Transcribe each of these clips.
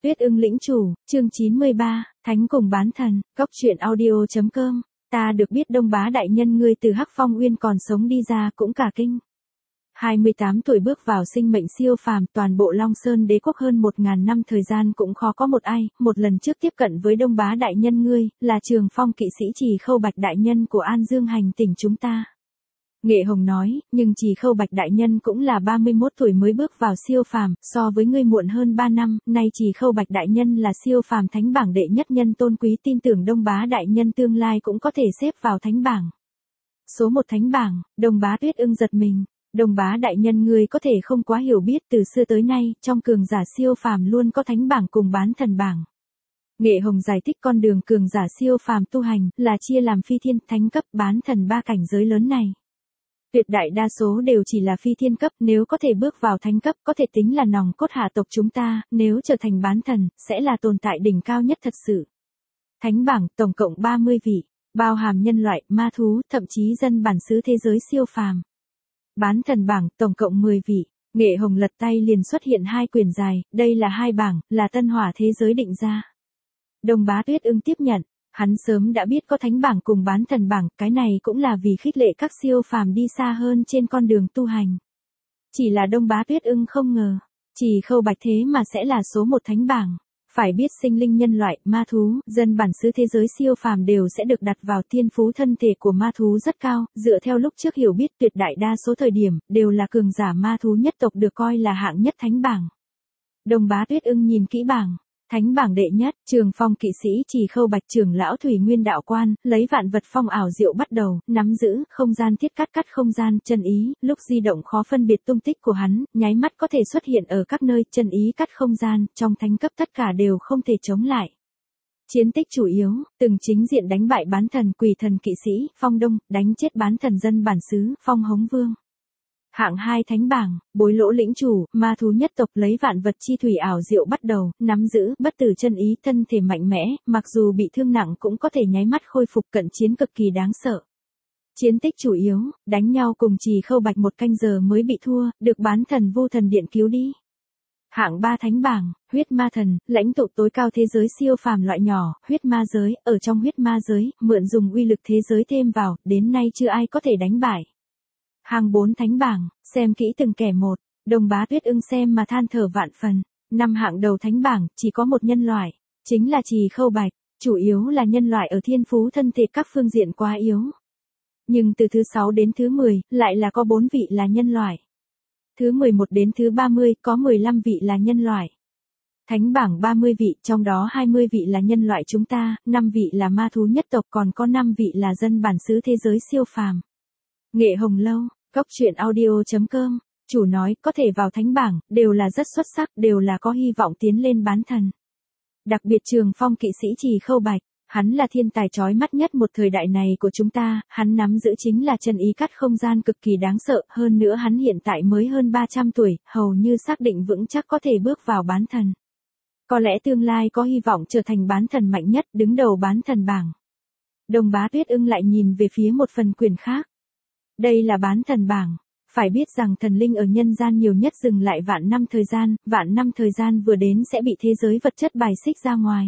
Tuyết Ưng lĩnh chủ, chương 93, Thánh cùng bán thần, góc truyện audio.com. Ta được biết Đông Bá đại nhân ngươi từ Hắc Phong Uyên còn sống đi ra cũng cả kinh. 28 tuổi bước vào sinh mệnh siêu phàm, toàn bộ Long Sơn đế quốc hơn 1000 năm thời gian cũng khó có một ai, một lần trước tiếp cận với Đông Bá đại nhân ngươi, là Trường Phong kỵ sĩ Trì Khâu Bạch đại nhân của An Dương hành tỉnh chúng ta. Nghệ Hồng nói, nhưng Trì Khâu Bạch đại nhân cũng là 31 tuổi mới bước vào siêu phàm, so với ngươi muộn hơn 3 năm, nay Trì Khâu Bạch đại nhân là siêu phàm thánh bảng đệ nhất nhân tôn quý, tin tưởng Đông Bá đại nhân tương lai cũng có thể xếp vào thánh bảng. Số 1 thánh bảng, Đông Bá Tuyết Ưng giật mình. Đông Bá đại nhân ngươi có thể không quá hiểu biết, từ xưa tới nay, trong cường giả siêu phàm luôn có thánh bảng cùng bán thần bảng. Nghệ Hồng giải thích con đường cường giả siêu phàm tu hành là chia làm phi thiên, thánh cấp, bán thần ba cảnh giới lớn này. Tuyệt đại đa số đều chỉ là phi thiên cấp, nếu có thể bước vào thánh cấp có thể tính là nòng cốt hạ tộc chúng ta, nếu trở thành bán thần, sẽ là tồn tại đỉnh cao nhất thật sự. Thánh bảng, tổng cộng 30 vị, bao hàm nhân loại, ma thú, thậm chí dân bản xứ thế giới siêu phàm. Bán thần bảng, tổng cộng 10 vị. Nghệ Hồng lật tay liền xuất hiện hai quyển dài, đây là hai bảng, là tân hỏa thế giới định ra. Đông Bá Tuyết Ưng tiếp nhận, hắn sớm đã biết có thánh bảng cùng bán thần bảng, cái này cũng là vì khích lệ các siêu phàm đi xa hơn trên con đường tu hành. Chỉ là Đông Bá Tuyết Ưng không ngờ, Trì Khâu Bạch thế mà sẽ là số 1 thánh bảng. Phải biết sinh linh nhân loại, ma thú, dân bản xứ thế giới siêu phàm đều sẽ được đặt vào thiên phú thân thể của ma thú rất cao, dựa theo lúc trước hiểu biết tuyệt đại đa số thời điểm, đều là cường giả ma thú nhất tộc được coi là hạng nhất thánh bảng. Đông Bá Tuyết Ưng nhìn kỹ bảng, thánh bảng đệ nhất, Trường Phong kỵ sĩ Trì Khâu Bạch trưởng lão Thủy Nguyên đạo quan, lấy vạn vật phong ảo diệu bắt đầu, nắm giữ, không gian thiết cắt không gian, chân ý, lúc di động khó phân biệt tung tích của hắn, nháy mắt có thể xuất hiện ở các nơi, chân ý cắt không gian, trong thánh cấp tất cả đều không thể chống lại. Chiến tích chủ yếu, từng chính diện đánh bại bán thần quỷ thần kỵ sĩ, Phong Đông, đánh chết bán thần dân bản xứ, Phong Hống Vương. Hạng 2 thánh bảng, Bối Lỗ lĩnh chủ, ma thú nhất tộc lấy vạn vật chi thủy ảo diệu bắt đầu, nắm giữ, bất tử chân ý, thân thể mạnh mẽ, mặc dù bị thương nặng cũng có thể nháy mắt khôi phục, cận chiến cực kỳ đáng sợ. Chiến tích chủ yếu, đánh nhau cùng Trì Khâu Bạch 1 canh giờ mới bị thua, được bán thần vô thần điện cứu đi. Hạng 3 thánh bảng, huyết ma thần, lãnh tụ tối cao thế giới siêu phàm loại nhỏ, huyết ma giới, ở trong huyết ma giới, mượn dùng uy lực thế giới thêm vào, đến nay chưa ai có thể đánh bại. Hạng 4 thánh bảng, xem kỹ từng kẻ một, Đông Bá Tuyết Ưng xem mà than thở vạn phần. 5 hạng đầu thánh bảng, chỉ có một nhân loại, chính là Trì Khâu Bạch, chủ yếu là nhân loại ở thiên phú thân thể các phương diện quá yếu. Nhưng từ thứ 6 đến thứ 10, lại là có 4 vị là nhân loại. Thứ 11 đến thứ 30, có 15 vị là nhân loại. Thánh bảng 30 vị, trong đó 20 vị là nhân loại chúng ta, 5 vị là ma thú nhất tộc, còn có 5 vị là dân bản xứ thế giới siêu phàm. Nghệ Hồng lâu, góc truyện audio.com, chủ nói, có thể vào thánh bảng, đều là rất xuất sắc, đều là có hy vọng tiến lên bán thần. Đặc biệt Trường Phong kỵ sĩ Trì Khâu Bạch, hắn là thiên tài chói mắt nhất một thời đại này của chúng ta, hắn nắm giữ chính là chân ý cắt không gian cực kỳ đáng sợ, hơn nữa hắn hiện tại mới hơn 300 tuổi, hầu như xác định vững chắc có thể bước vào bán thần. Có lẽ tương lai có hy vọng trở thành bán thần mạnh nhất, đứng đầu bán thần bảng. Đông Bá Tuyết Ưng lại nhìn về phía một phần quyển khác. Đây là bán thần bảng. Phải biết rằng thần linh ở nhân gian nhiều nhất dừng lại vạn năm thời gian vừa đến sẽ bị thế giới vật chất bài xích ra ngoài.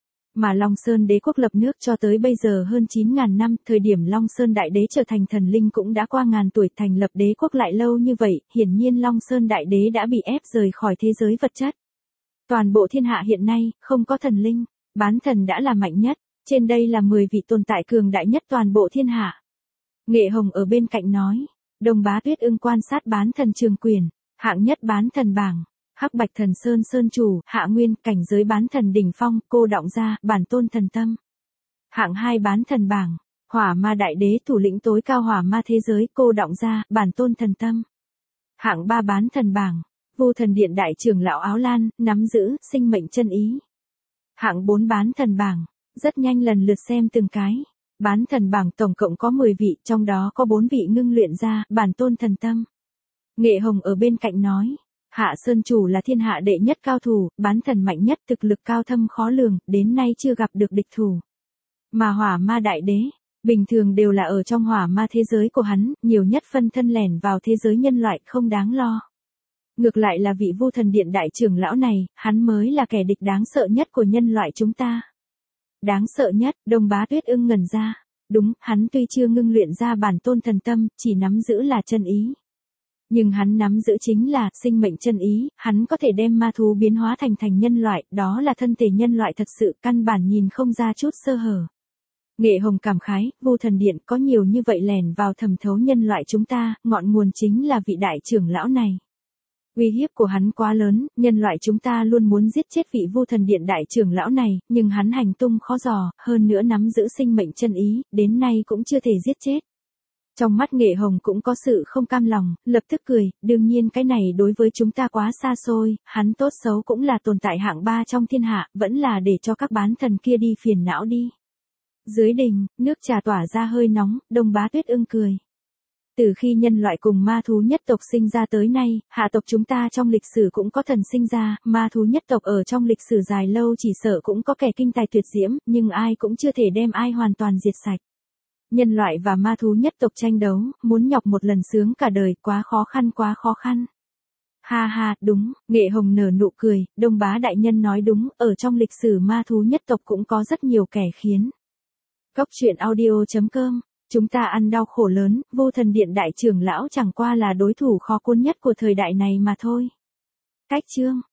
Mà Long Sơn đế quốc lập nước cho tới bây giờ hơn 9.000 năm, thời điểm Long Sơn đại đế trở thành thần linh cũng đã qua ngàn tuổi, thành lập đế quốc lại lâu như vậy, hiển nhiên Long Sơn đại đế đã bị ép rời khỏi thế giới vật chất. Toàn bộ thiên hạ hiện nay, không có thần linh, bán thần đã là mạnh nhất, trên đây là 10 vị tồn tại cường đại nhất toàn bộ thiên hạ. Nghệ Hồng ở bên cạnh nói, Đông Bá Tuyết Ưng quan sát bán thần trường quyền, hạng nhất bán thần bảng, Hắc Bạch Thần Sơn Sơn chủ, Hạ Nguyên, cảnh giới bán thần đỉnh phong, cô đọng gia, bản tôn thần tâm. Hạng 2 bán thần bảng, Hỏa Ma đại đế thủ lĩnh tối cao hỏa ma thế giới, cô đọng gia, bản tôn thần tâm. Hạng 3 bán thần bảng, Vô Thần Điện đại trưởng lão Áo Lan, nắm giữ, sinh mệnh chân ý. Hạng 4 bán thần bảng, rất nhanh lần lượt xem từng cái. Bán thần bảng tổng cộng có 10 vị, trong đó có 4 vị ngưng luyện ra, bản tôn thần tâm. Nghệ Hồng ở bên cạnh nói, Hạ Sơn chủ là thiên hạ đệ nhất cao thủ, bán thần mạnh nhất, thực lực cao thâm khó lường, đến nay chưa gặp được địch thủ. Mà Hỏa Ma đại đế, bình thường đều là ở trong hỏa ma thế giới của hắn, nhiều nhất phân thân lẻn vào thế giới nhân loại, không đáng lo. Ngược lại là vị Vu Thần Điện đại trưởng lão này, hắn mới là kẻ địch đáng sợ nhất của nhân loại chúng ta. Đáng sợ nhất, Đông Bá Tuyết Ưng ngẩn ra. Đúng, hắn tuy chưa ngưng luyện ra bản tôn thần tâm, chỉ nắm giữ là chân ý. Nhưng hắn nắm giữ chính là sinh mệnh chân ý, hắn có thể đem ma thú biến hóa thành nhân loại, đó là thân thể nhân loại thật sự, căn bản nhìn không ra chút sơ hở. Nghệ Hồng cảm khái, Vu Thần Điện có nhiều như vậy lèn vào thẩm thấu nhân loại chúng ta, ngọn nguồn chính là vị đại trưởng lão này. Uy hiếp của hắn quá lớn, nhân loại chúng ta luôn muốn giết chết vị Vu Thần Điện đại trưởng lão này, nhưng hắn hành tung khó dò, hơn nữa nắm giữ sinh mệnh chân ý, đến nay cũng chưa thể giết chết. Trong mắt Nghệ Hồng cũng có sự không cam lòng, lập tức cười, đương nhiên cái này đối với chúng ta quá xa xôi, hắn tốt xấu cũng là tồn tại hạng 3 trong thiên hạ, vẫn là để cho các bán thần kia đi phiền não đi. Dưới đình, nước trà tỏa ra hơi nóng, Đông Bá Tuyết Ưng cười. Từ khi nhân loại cùng ma thú nhất tộc sinh ra tới nay, hạ tộc chúng ta trong lịch sử cũng có thần sinh ra, ma thú nhất tộc ở trong lịch sử dài lâu chỉ sợ cũng có kẻ kinh tài tuyệt diễm, nhưng ai cũng chưa thể đem ai hoàn toàn diệt sạch. Nhân loại và ma thú nhất tộc tranh đấu, muốn nhọc một lần sướng cả đời, quá khó khăn. Ha ha, đúng, Nghệ Hồng nở nụ cười, Đông Bá đại nhân nói đúng, ở trong lịch sử ma thú nhất tộc cũng có rất nhiều kẻ khiến. Cốc truyện audio.com, chúng ta ăn đau khổ lớn, Vu Thần Điện đại trưởng lão chẳng qua là đối thủ khó cuốn nhất của thời đại này mà thôi. Cách chương